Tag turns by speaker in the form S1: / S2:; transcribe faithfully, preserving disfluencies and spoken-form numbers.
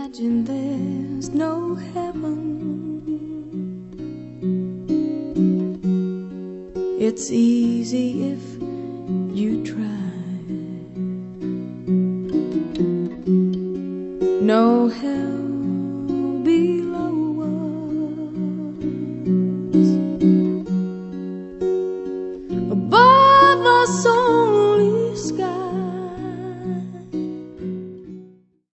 S1: imagine there's no heaven. It's easy if you try. No hell